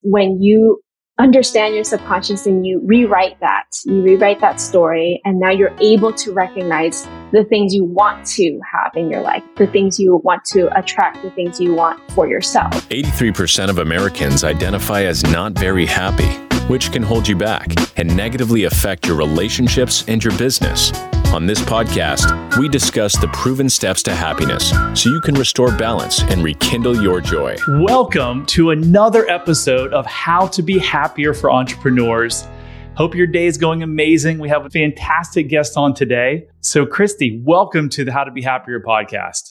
when you understand your subconscious and you rewrite that story, and now you're able to recognize the things you want to have in your life, the things you want to attract, the things you want for yourself. 83% of Americans identify as not very happy, which can hold you back and negatively affect your relationships and your business. On this podcast, we discuss the proven steps to happiness so you can restore balance and rekindle your joy. Welcome to another episode of How to Be Happier for Entrepreneurs. Hope your day is going amazing. We have a fantastic guest on today. So Christy, welcome to the How to Be Happier podcast.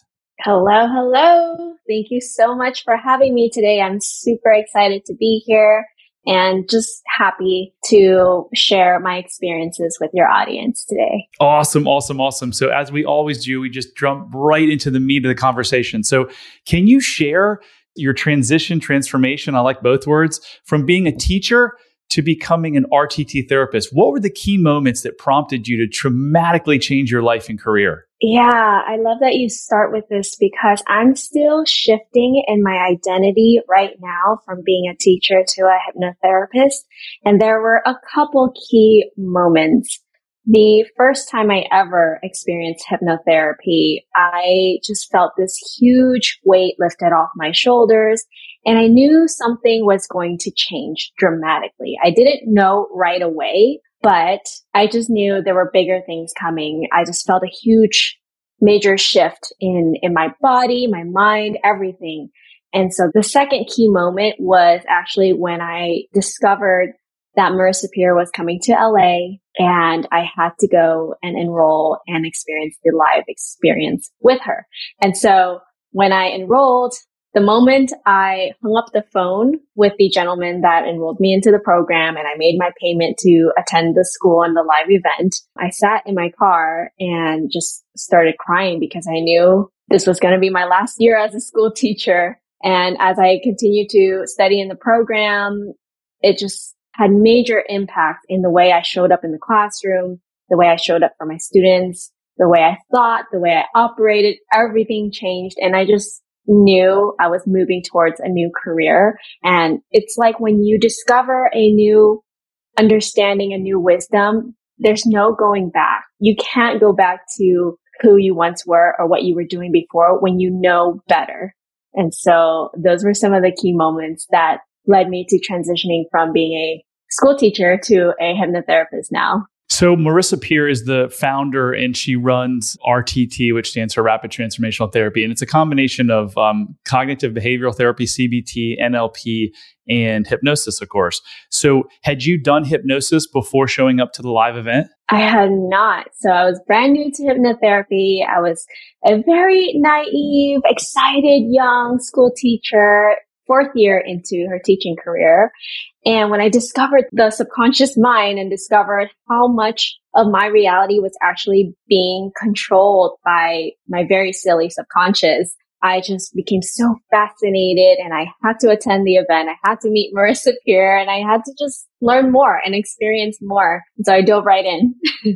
Hello. Thank you so much for having me today. I'm super excited to be here and just happy to share my experiences with your audience today. Awesome. So as we always do, we just jump right into the meat of the conversation. So can you share your transformation, I like both words, from being a teacher to becoming an RTT therapist? What were the key moments that prompted you to dramatically change your life and career? Yeah, I love that you start with this because I'm still shifting in my identity right now from being a teacher to a hypnotherapist. And there were a couple key moments. The first time I ever experienced hypnotherapy, I just felt this huge weight lifted off my shoulders, and I knew something was going to change dramatically. I didn't know right away, but I just knew there were bigger things coming. I just felt a huge, major shift in my body, my mind, everything. And so the second key moment was actually when I discovered that Marissa Peer was coming to LA, and I had to go and enroll and experience the live experience with her. And so when I enrolled, the moment I hung up the phone with the gentleman that enrolled me into the program and I made my payment to attend the school and the live event, I sat in my car and just started crying because I knew this was going to be my last year as a school teacher. And as I continued to study in the program, it just had major impact in the way I showed up in the classroom, the way I showed up for my students, the way I thought, the way I operated. Everything changed. And I just knew I was moving towards a new career. And it's like when you discover a new understanding, a new wisdom, there's no going back. You can't go back to who you once were or what you were doing before when you know better. And so those were some of the key moments that led me to transitioning from being a school teacher to a hypnotherapist now. So Marissa Peer is the founder and she runs RTT, which stands for Rapid Transformational Therapy. And it's a combination of cognitive behavioral therapy, CBT, NLP, and hypnosis, of course. So had you done hypnosis before showing up to the live event? I had not. So I was brand new to hypnotherapy. I was a very naive, excited young school teacher, 4th year into her teaching career. And when I discovered the subconscious mind and discovered how much of my reality was actually being controlled by my very silly subconscious, I just became so fascinated and I had to attend the event. I had to meet Marissa Peer and I had to just learn more and experience more. And so I dove right in.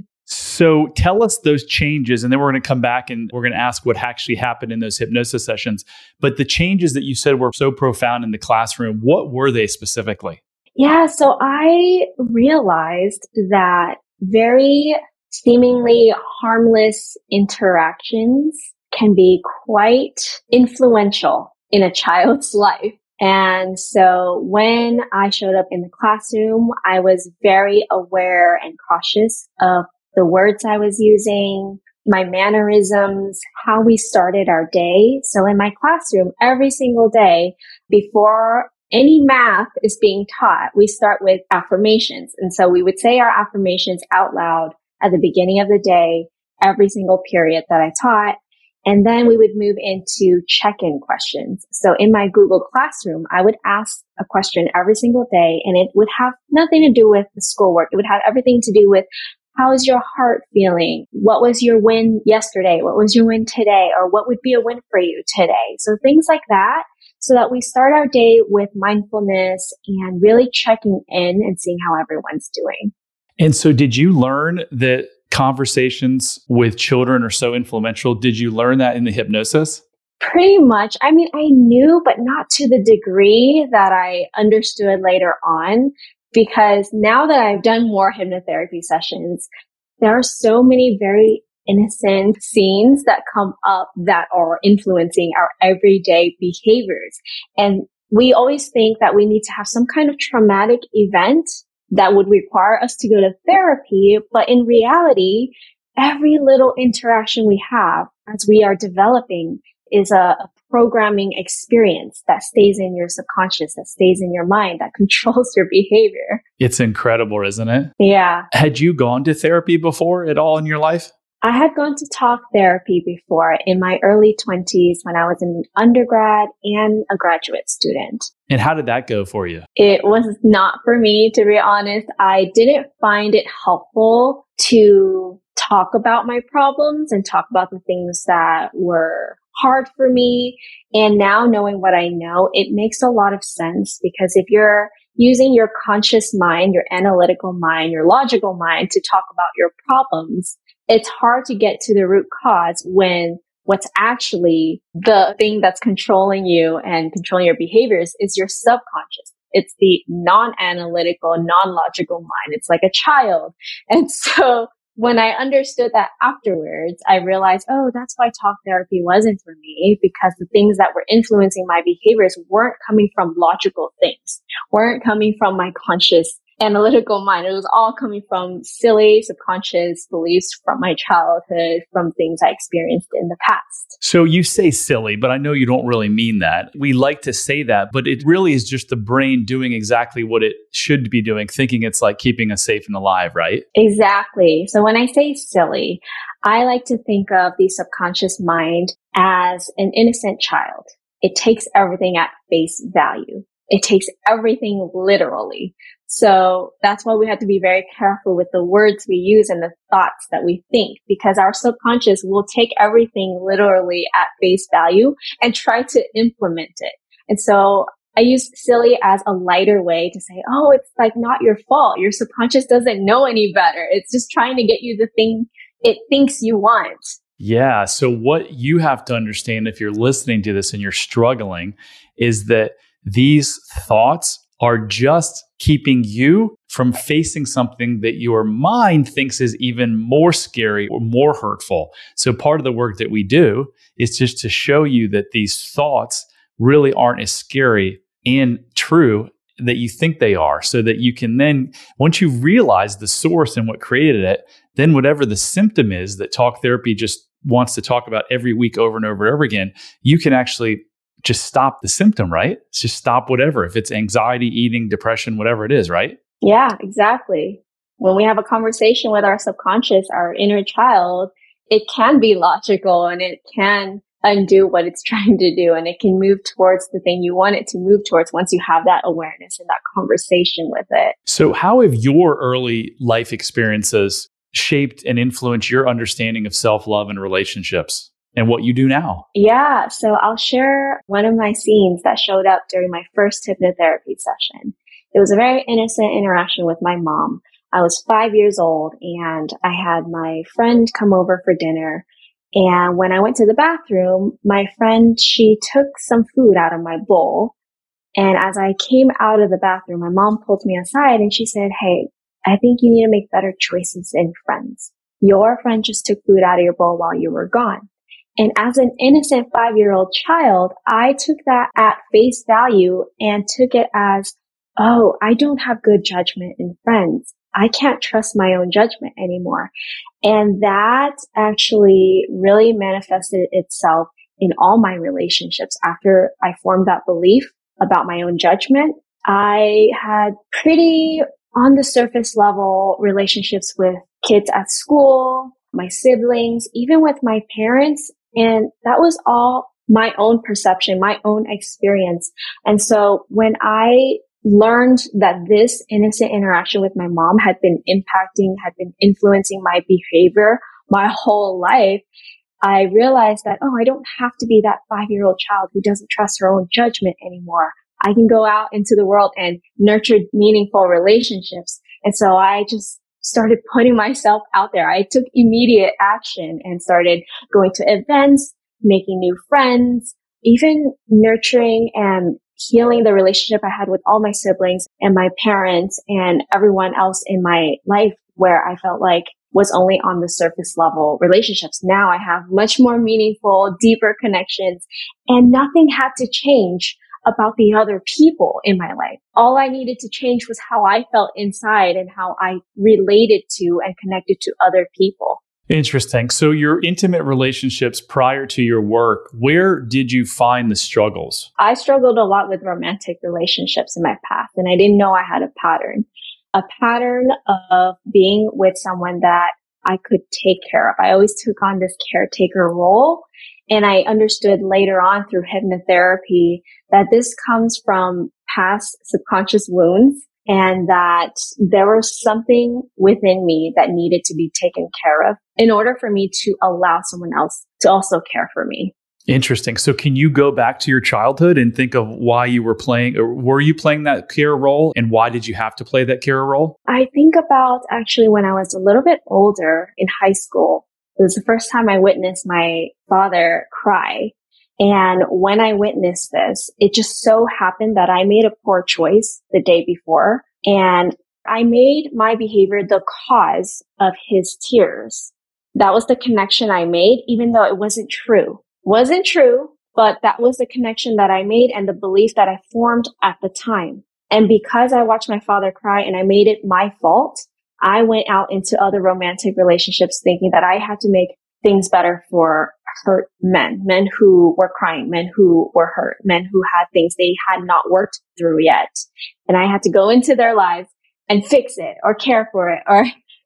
So tell us those changes, and then we're going to come back and we're going to ask what actually happened in those hypnosis sessions. But the changes that you said were so profound in the classroom, what were they specifically? Yeah, so I realized that very seemingly harmless interactions can be quite influential in a child's life. And so when I showed up in the classroom, I was very aware and cautious of the words I was using, my mannerisms, how we started our day. So in my classroom, every single day before any math is being taught, we start with affirmations. And so we would say our affirmations out loud at the beginning of the day, every single period that I taught. And then we would move into check-in questions. So in my Google Classroom, I would ask a question every single day, and it would have nothing to do with the schoolwork. It would have everything to do with how is your heart feeling? What was your win yesterday? What was your win today? Or what would be a win for you today? So things like that, so that we start our day with mindfulness and really checking in and seeing how everyone's doing. And so did you learn that conversations with children are so influential? Did you learn that in the hypnosis? Pretty much. I mean, I knew, but not to the degree that I understood later on, because now that I've done more hypnotherapy sessions, there are so many very innocent scenes that come up that are influencing our everyday behaviors. And we always think that we need to have some kind of traumatic event that would require us to go to therapy. But in reality, every little interaction we have as we are developing is a programming experience that stays in your subconscious, that stays in your mind, that controls your behavior. It's incredible, isn't it? Yeah. Had you gone to therapy before at all in your life? I had gone to talk therapy before in my early 20s when I was an undergrad and a graduate student. And how did that go for you? It was not for me, to be honest. I didn't find it helpful to talk about my problems and talk about the things that were hard for me. And now knowing what I know, it makes a lot of sense, because if you're using your conscious mind, your analytical mind, your logical mind to talk about your problems, it's hard to get to the root cause when what's actually the thing that's controlling you and controlling your behaviors is your subconscious. It's the non-analytical, non-logical mind. It's like a child. And so when I understood that afterwards, I realized, oh, that's why talk therapy wasn't for me, because the things that were influencing my behaviors weren't coming from logical things, weren't coming from my conscious analytical mind. It was all coming from silly subconscious beliefs from my childhood, from things I experienced in the past. So you say silly, but I know you don't really mean that. We like to say that, but it really is just the brain doing exactly what it should be doing, thinking it's like keeping us safe and alive, right? Exactly. So when I say silly, I like to think of the subconscious mind as an innocent child. It takes everything at face value. It takes everything literally. So that's why we have to be very careful with the words we use and the thoughts that we think, because our subconscious will take everything literally at face value and try to implement it. And so I use silly as a lighter way to say, oh, it's like not your fault. Your subconscious doesn't know any better. It's just trying to get you the thing it thinks you want. Yeah. So what you have to understand if you're listening to this and you're struggling is that these thoughts are just keeping you from facing something that your mind thinks is even more scary or more hurtful. So part of the work that we do is just to show you that these thoughts really aren't as scary and true that you think they are, so that you can then, once you realize the source and what created it, then whatever the symptom is that talk therapy just wants to talk about every week over and over and over again, you can actually just stop the symptom, right? Just stop whatever. If it's anxiety, eating, depression, whatever it is, right? Yeah, exactly. When we have a conversation with our subconscious, our inner child, it can be logical and it can undo what it's trying to do, and it can move towards the thing you want it to move towards once you have that awareness and that conversation with it. So how have your early life experiences shaped and influenced your understanding of self-love and relationships and what you do now? Yeah, so I'll share one of my scenes that showed up during my first hypnotherapy session. It was a very innocent interaction with my mom. I was 5 years old and I had my friend come over for dinner. And when I went to the bathroom, my friend, she took some food out of my bowl. And as I came out of the bathroom, my mom pulled me aside and she said, hey, I think you need to make better choices in friends. Your friend just took food out of your bowl while you were gone. And as an innocent 5-year-old child, I took that at face value and took it as, oh, I don't have good judgment in friends. I can't trust my own judgment anymore. And that actually really manifested itself in all my relationships. After I formed that belief about my own judgment, I had pretty on the surface level relationships with kids at school, my siblings, even with my parents. And that was all my own perception, my own experience. And so when I learned that this innocent interaction with my mom had been influencing my behavior my whole life, I realized that, oh, I don't have to be that 5-year-old child who doesn't trust her own judgment anymore. I can go out into the world and nurture meaningful relationships. And so I just started putting myself out there. I took immediate action and started going to events, making new friends, even nurturing and healing the relationship I had with all my siblings and my parents and everyone else in my life where I felt like was only on the surface level relationships. Now I have much more meaningful, deeper connections, and nothing had to change about the other people in my life. All I needed to change was how I felt inside and how I related to and connected to other people. Interesting. So your intimate relationships prior to your work, where did you find the struggles? I struggled a lot with romantic relationships in my past, and I didn't know I had a pattern of being with someone that I could take care of. I always took on this caretaker role, and I understood later on through hypnotherapy that this comes from past subconscious wounds, and that there was something within me that needed to be taken care of in order for me to allow someone else to also care for me. Interesting. So can you go back to your childhood and think of why you were playing, or were you playing that care role, and why did you have to play that care role? I think about actually when I was a little bit older in high school. It was the first time I witnessed my father cry. And when I witnessed this, it just so happened that I made a poor choice the day before, and I made my behavior the cause of his tears. That was the connection I made, even though it wasn't true. Wasn't true, but that was the connection that I made and the belief that I formed at the time. And because I watched my father cry and I made it my fault, I went out into other romantic relationships thinking that I had to make things better for hurt men who were crying, men who were hurt, men who had things they had not worked through yet. And I had to go into their lives and fix it or care for it or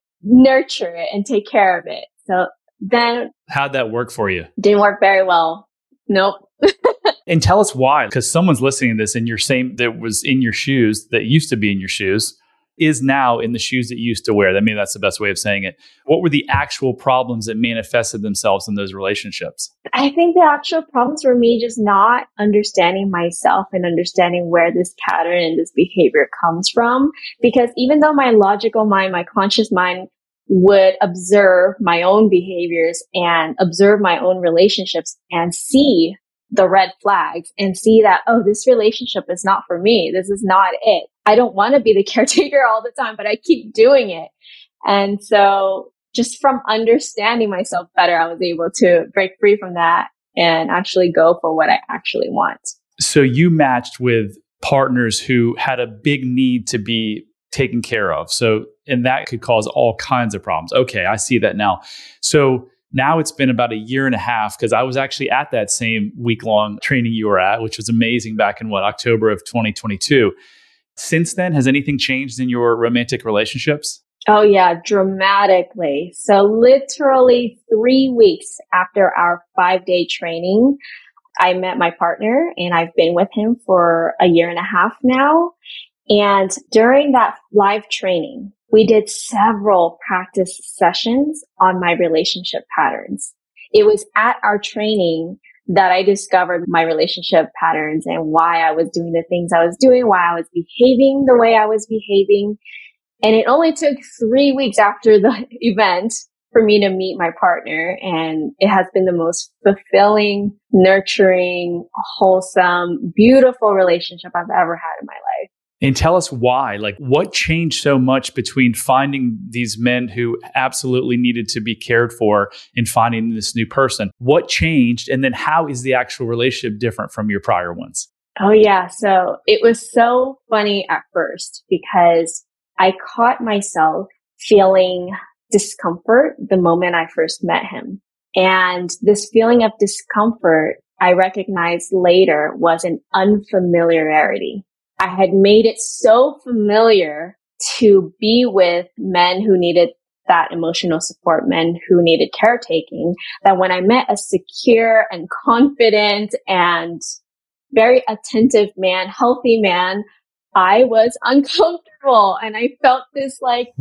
nurture it and take care of it. So then, how'd that work for you? Didn't work very well. Nope. And tell us why, because someone's listening to this and you're saying that was in your shoes, that used to be in your shoes, is now in the shoes that you used to wear. Maybe that's the best way of saying it. What were the actual problems that manifested themselves in those relationships? I think the actual problems were me just not understanding myself and understanding where this pattern and this behavior comes from. Because even though my logical mind, my conscious mind would observe my own behaviors and observe my own relationships and see the red flags and see that, oh, this relationship is not for me. This is not it. I don't want to be the caretaker all the time, but I keep doing it. And so just from understanding myself better, I was able to break free from that and actually go for what I actually want. So you matched with partners who had a big need to be taken care of. So, and that could cause all kinds of problems. Okay, I see that now. So now it's been about a year and a half, because I was actually at that same week-long training you were at, which was amazing back in October of 2022. Since then, has anything changed in your romantic relationships? Oh yeah, dramatically. So literally 3 weeks after our 5-day training, I met my partner and I've been with him for a year and a half now. And during that live training, we did several practice sessions on my relationship patterns. It was at our training that I discovered my relationship patterns and why I was doing the things I was doing, why I was behaving the way I was behaving. And it only took 3 weeks after the event for me to meet my partner. And it has been the most fulfilling, nurturing, wholesome, beautiful relationship I've ever had in my life. And tell us why. Like, what changed so much between finding these men who absolutely needed to be cared for and finding this new person? What changed? And then how is the actual relationship different from your prior ones? Oh, yeah. So it was so funny at first because I caught myself feeling discomfort the moment I first met him. And this feeling of discomfort, I recognized later, was an unfamiliarity. I had made it so familiar to be with men who needed that emotional support, men who needed caretaking, that when I met a secure and confident and very attentive man, healthy man, I was uncomfortable and I felt this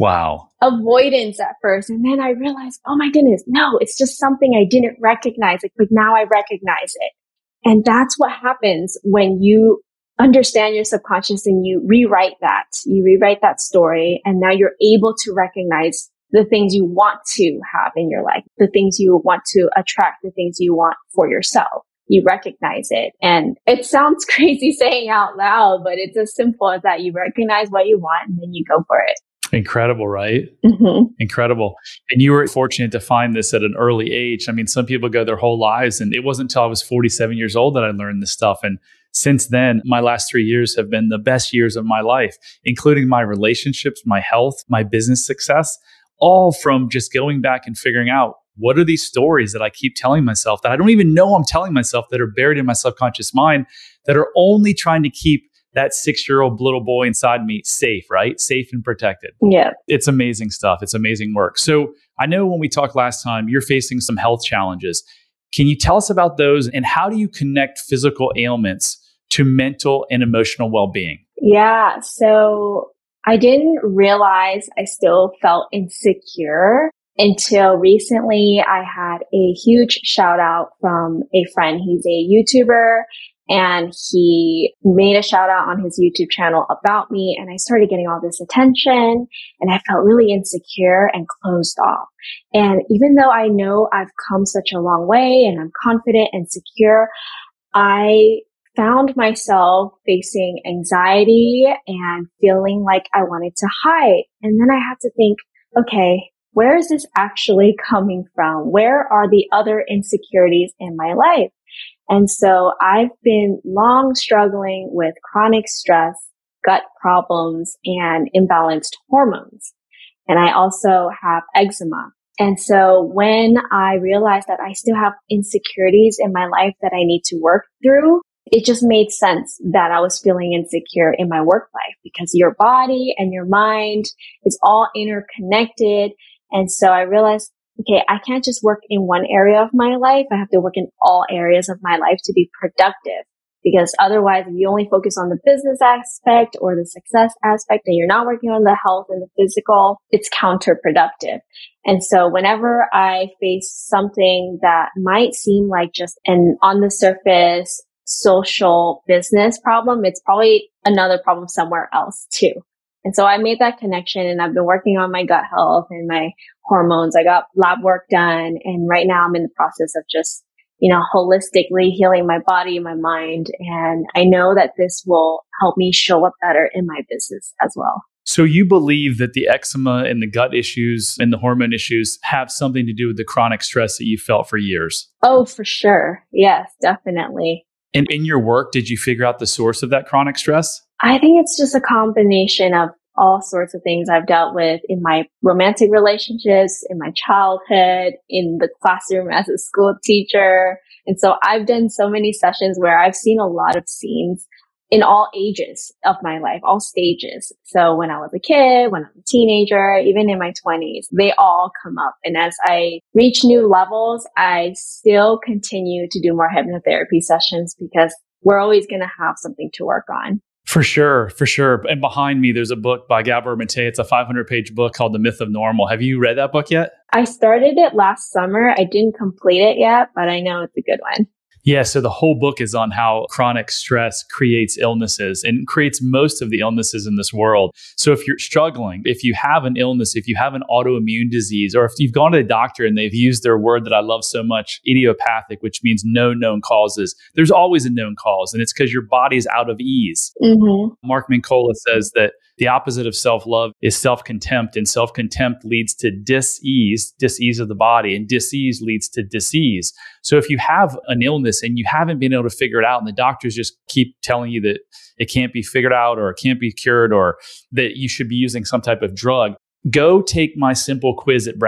avoidance at first. And then I realized, oh my goodness, no, it's just something I didn't recognize. Like now I recognize it. And that's what happens when you understand your subconscious and you rewrite that story. And now you're able to recognize the things you want to have in your life, the things you want to attract, the things you want for yourself. You recognize it. And it sounds crazy saying out loud, but it's as simple as that. You recognize what you want and then you go for it. Incredible, right? Mm-hmm. Incredible. And you were fortunate to find this at an early age. I mean, some people go their whole lives, and it wasn't until I was 47 years old that I learned this stuff. And since then, my last 3 years have been the best years of my life, including my relationships, my health, my business success, all from just going back and figuring out what are these stories that I keep telling myself that I don't even know I'm telling myself, that are buried in my subconscious mind, that are only trying to keep that 6-year-old little boy inside me safe, right? Safe and protected. Yeah. It's amazing stuff. It's amazing work. So I know when we talked last time, you're facing some health challenges. Can you tell us about those, and how do you connect physical ailments to mental and emotional well-being? Yeah. So I didn't realize I still felt insecure until recently. I had a huge shout out from a friend. He's a YouTuber, and he made a shout out on his YouTube channel about me. And I started getting all this attention, and I felt really insecure and closed off. And even though I know I've come such a long way and I'm confident and secure, I found myself facing anxiety and feeling like I wanted to hide. And then I had to think, okay, where is this actually coming from? Where are the other insecurities in my life? And so I've been long struggling with chronic stress, gut problems, and imbalanced hormones. And I also have eczema. And so when I realized that I still have insecurities in my life that I need to work through, it just made sense that I was feeling insecure in my work life, because your body and your mind is all interconnected. And so I realized, okay, I can't just work in one area of my life. I have to work in all areas of my life to be productive. Because otherwise, if you only focus on the business aspect or the success aspect and you're not working on the health and the physical, it's counterproductive. And so whenever I face something that might seem like just an on the surface social business problem, it's probably another problem somewhere else too. And so I made that connection, and I've been working on my gut health and my hormones. I got lab work done, and right now I'm in the process of just, holistically healing my body, my mind. And I know that this will help me show up better in my business as well. So you believe that the eczema and the gut issues and the hormone issues have something to do with the chronic stress that you felt for years? Oh, for sure. Yes, definitely. And in your work, did you figure out the source of that chronic stress? I think it's just a combination of all sorts of things I've dealt with in my romantic relationships, in my childhood, in the classroom as a school teacher. And so I've done so many sessions where I've seen a lot of scenes in all ages of my life, all stages. So when I was a kid, when I was a teenager, even in my 20s, they all come up. And as I reach new levels, I still continue to do more hypnotherapy sessions, because we're always going to have something to work on. For sure. And behind me, there's a book by Gabor Mate. It's a 500-page book called The Myth of Normal. Have you read that book yet? I started it last summer. I didn't complete it yet, but I know it's a good one. Yeah, so the whole book is on how chronic stress creates illnesses and creates most of the illnesses in this world. So if you're struggling, if you have an illness, if you have an autoimmune disease, or if you've gone to the doctor and they've used their word that I love so much, idiopathic, which means no known causes, there's always a known cause, and it's because your body's out of ease. Mm-hmm. Mark Mincola says that the opposite of self-love is self-contempt, and self-contempt leads to dis-ease of the body, and dis-ease leads to disease. So if you have an illness and you haven't been able to figure it out, and the doctors just keep telling you that it can't be figured out, or it can't be cured, or that you should be using some type of drug, go take my simple quiz at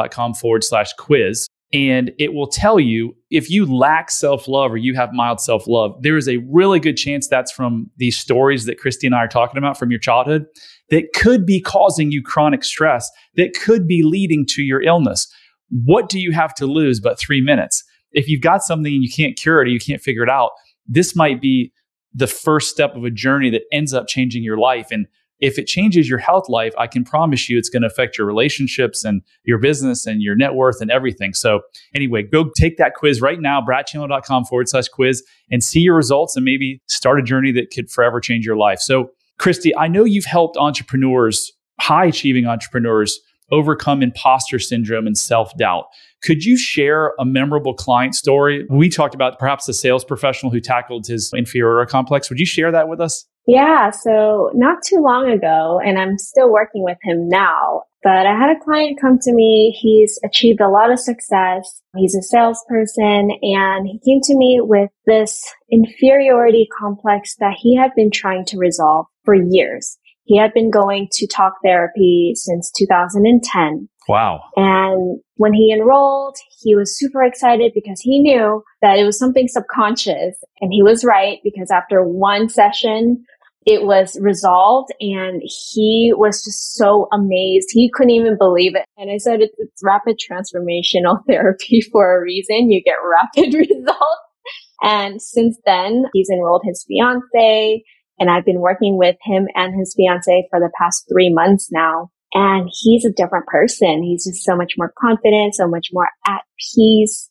bradchandler.com/quiz. And it will tell you if you lack self-love or you have mild self-love, there is a really good chance that's from these stories that Christy and I are talking about from your childhood that could be causing you chronic stress, that could be leading to your illness. What do you have to lose but 3 minutes? If you've got something and you can't cure it or you can't figure it out, this might be the first step of a journey that ends up changing your life. And if it changes your health life, I can promise you it's going to affect your relationships and your business and your net worth and everything. So anyway, go take that quiz right now, bradchandler.com/quiz, and see your results and maybe start a journey that could forever change your life. So Christy, I know you've helped entrepreneurs, high achieving entrepreneurs, overcome imposter syndrome and self-doubt. Could you share a memorable client story? We talked about perhaps the sales professional who tackled his inferiority complex. Would you share that with us? Yeah, so not too long ago, and I'm still working with him now, but I had a client come to me. He's achieved a lot of success. He's a salesperson, and he came to me with this inferiority complex that he had been trying to resolve for years. He had been going to talk therapy since 2010. Wow. And when he enrolled, he was super excited because he knew that it was something subconscious. And he was right, because after one session, it was resolved, and he was just so amazed. He couldn't even believe it. And I said, it's rapid transformational therapy for a reason. You get rapid results. And since then, he's enrolled his fiance, and I've been working with him and his fiance for the past 3 months now. And he's a different person. He's just so much more confident, so much more at peace.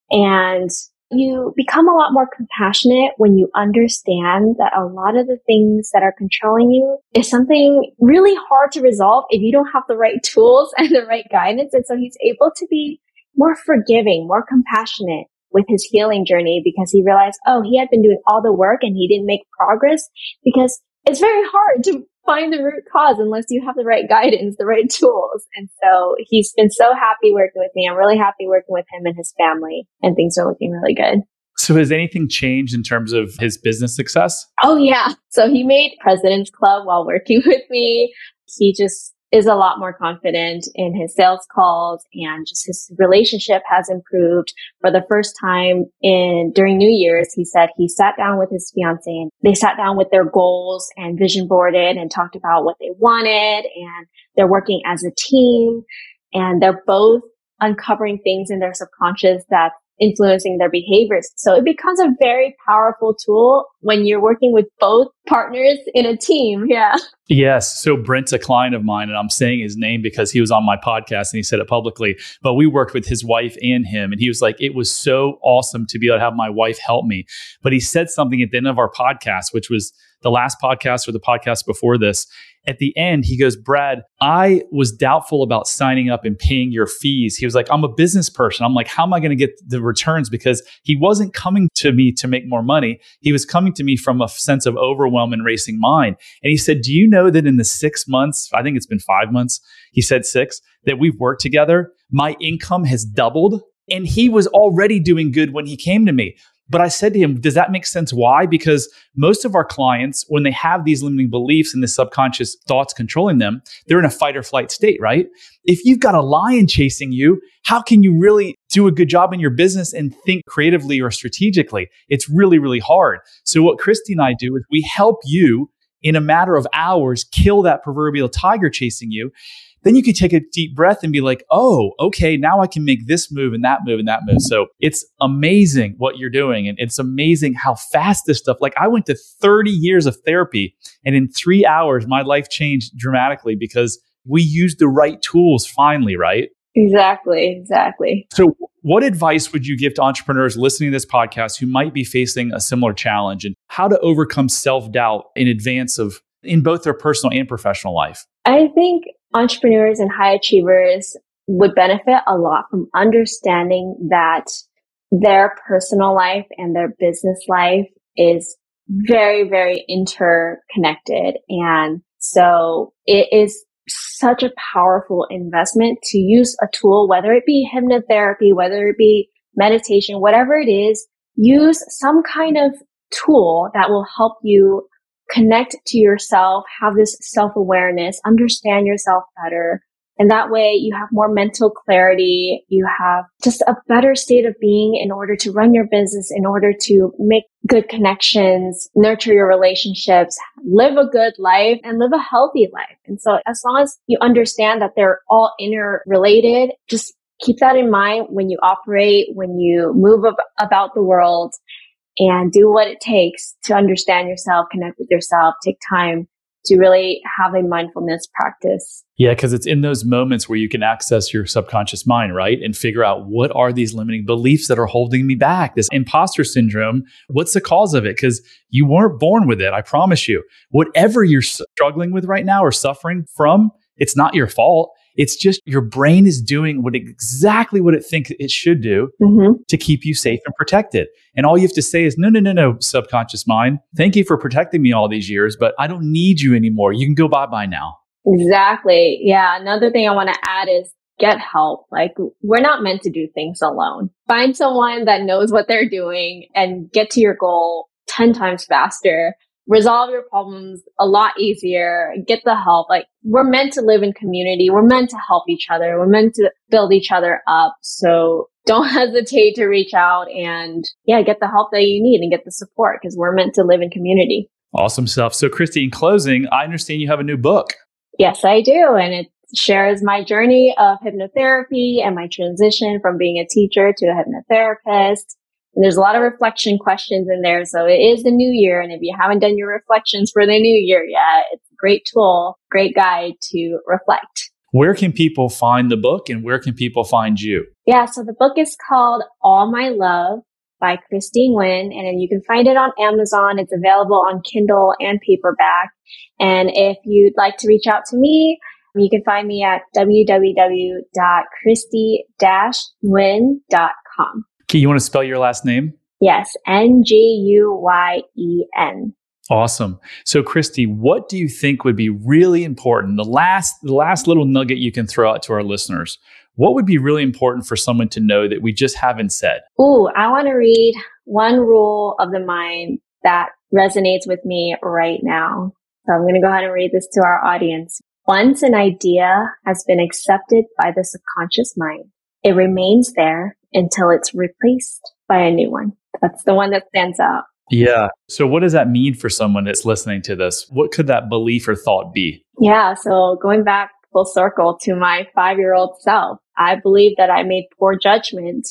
And you become a lot more compassionate when you understand that a lot of the things that are controlling you is something really hard to resolve if you don't have the right tools and the right guidance. And so he's able to be more forgiving, more compassionate with his healing journey, because he realized, oh, he had been doing all the work and he didn't make progress because it's very hard to find the root cause unless you have the right guidance, the right tools. And so he's been so happy working with me. I'm really happy working with him and his family, and things are looking really good. So has anything changed in terms of his business success? Oh, yeah. So he made President's Club while working with me. He just is a lot more confident in his sales calls, and just his relationship has improved. For the first time during New Year's, he said he sat down with his fiance, and they sat down with their goals and vision boarded and talked about what they wanted, and they're working as a team, and they're both uncovering things in their subconscious that's influencing their behaviors. So it becomes a very powerful tool when you're working with both partners in a team. Yeah. Yes. So Brent's a client of mine, and I'm saying his name because he was on my podcast and he said it publicly, but we worked with his wife and him. And he was like, it was so awesome to be able to have my wife help me. But he said something at the end of our podcast, which was the last podcast or the podcast before this. At the end, he goes, Brad, I was doubtful about signing up and paying your fees. He was like, I'm a business person. I'm like, how am I going to get the returns? Because he wasn't coming to me to make more money. He was coming to me from a sense of overwhelm and racing mind. And he said, do you know that in the 6 months, I think it's been 5 months, he said 6, that we've worked together, my income has doubled. And he was already doing good when he came to me. But I said to him, does that make sense? Why? Because most of our clients, when they have these limiting beliefs and the subconscious thoughts controlling them, they're in a fight or flight state, right? If you've got a lion chasing you, how can you really do a good job in your business and think creatively or strategically? It's really, really hard. So what Christy and I do is we help you in a matter of hours kill that proverbial tiger chasing you. Then you can take a deep breath and be like, oh, okay, now I can make this move and that move and that move. So it's amazing what you're doing. And it's amazing how fast this stuff, like I went to 30 years of therapy, and in 3 hours, my life changed dramatically because we used the right tools finally, right? Exactly. So what advice would you give to entrepreneurs listening to this podcast who might be facing a similar challenge, and how to overcome self-doubt in both their personal and professional life? I think entrepreneurs and high achievers would benefit a lot from understanding that their personal life and their business life is very, very interconnected. And so it is such a powerful investment to use a tool, whether it be hypnotherapy, whether it be meditation, whatever it is, use some kind of tool that will help you connect to yourself, have this self-awareness, understand yourself better. And that way you have more mental clarity. You have just a better state of being in order to run your business, in order to make good connections, nurture your relationships, live a good life, and live a healthy life. And so as long as you understand that they're all interrelated, just keep that in mind when you operate, when you move about the world, and do what it takes to understand yourself, connect with yourself, take time to really have a mindfulness practice. Yeah, because it's in those moments where you can access your subconscious mind, right? And figure out, what are these limiting beliefs that are holding me back? This imposter syndrome, what's the cause of it? Because you weren't born with it, I promise you. Whatever you're struggling with right now or suffering from, It's not your fault. It's just your brain is doing exactly what it thinks it should do to keep you safe and protected. And all you have to say is, no, subconscious mind. Thank you for protecting me all these years, but I don't need you anymore. You can go bye-bye now. Exactly. Yeah. Another thing I want to add is get help. Like, we're not meant to do things alone. Find someone that knows what they're doing and get to your goal 10 times faster. Resolve your problems a lot easier, get the help. Like, we're meant to live in community. We're meant to help each other. We're meant to build each other up. So don't hesitate to reach out and get the help that you need and get the support, because we're meant to live in community. Awesome stuff. So Christy, in closing, I understand you have a new book. Yes, I do. And it shares my journey of hypnotherapy and my transition from being a teacher to a hypnotherapist. And there's a lot of reflection questions in there. So it is the new year. And if you haven't done your reflections for the new year yet, it's a great tool, great guide to reflect. Where can people find the book and where can people find you? Yeah, so the book is called All My Love by Christy Nguyen. And you can find it on Amazon. It's available on Kindle and paperback. And if you'd like to reach out to me, you can find me at www.christy-nguyen.com. Okay, you want to spell your last name? Yes, Nguyen. Awesome. So Christy, what do you think would be really important? The last little nugget you can throw out to our listeners. What would be really important for someone to know that we just haven't said? Ooh, I want to read one rule of the mind that resonates with me right now. So I'm going to go ahead and read this to our audience. Once an idea has been accepted by the subconscious mind, it remains there until it's replaced by a new one. That's the one that stands out. Yeah. So what does that mean for someone that's listening to this? What could that belief or thought be? Yeah. So going back full circle to my 5-year-old self, I believe that I made poor judgment,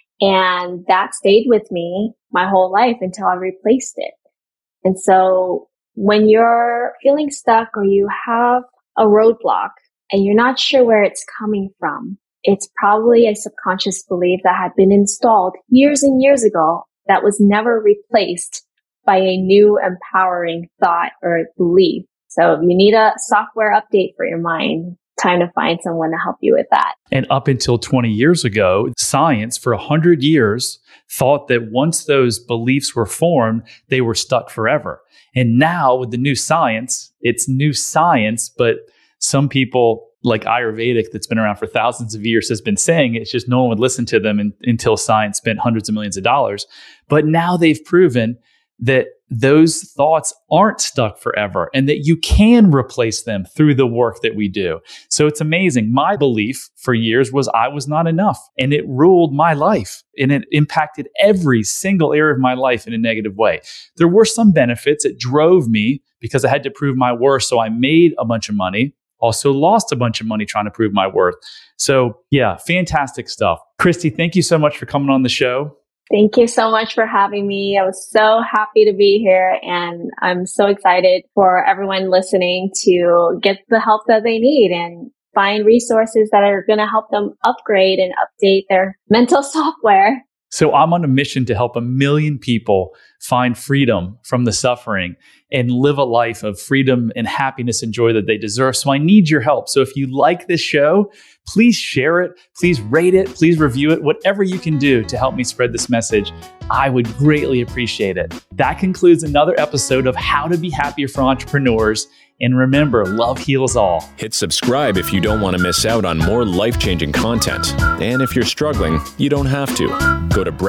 and that stayed with me my whole life until I replaced it. And so when you're feeling stuck or you have a roadblock and you're not sure where it's coming from, it's probably a subconscious belief that had been installed years and years ago that was never replaced by a new empowering thought or belief. So if you need a software update for your mind, time to find someone to help you with that. And up until 20 years ago, science for 100 years thought that once those beliefs were formed, they were stuck forever. And now with the new science, it's new science, but some people like Ayurvedic that's been around for thousands of years has been saying it's just no one would listen to them until science spent hundreds of millions of dollars. But now they've proven that those thoughts aren't stuck forever and that you can replace them through the work that we do. So it's amazing. My belief for years was I was not enough, and it ruled my life, and it impacted every single area of my life in a negative way. There were some benefits. It drove me because I had to prove my worth. So I made a bunch of money. Also lost a bunch of money trying to prove my worth. So yeah, fantastic stuff. Christy, thank you so much for coming on the show. Thank you so much for having me. I was so happy to be here, and I'm so excited for everyone listening to get the help that they need and find resources that are going to help them upgrade and update their mental software. So I'm on a mission to help 1 million people find freedom from the suffering and live a life of freedom and happiness and joy that they deserve. So I need your help. So if you like this show, please share it, please rate it, please review it, whatever you can do to help me spread this message. I would greatly appreciate it. That concludes another episode of How to Be Happier for Entrepreneurs. And remember, love heals all. Hit subscribe if you don't want to miss out on more life-changing content. And if you're struggling, you don't have to. Go to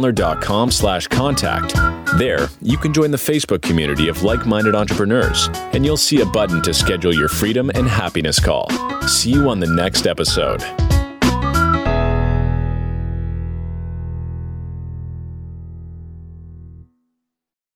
bradchandler.com/contact. There, you can join the Facebook community of like-minded entrepreneurs, and you'll see a button to schedule your freedom and happiness call. See you on the next episode.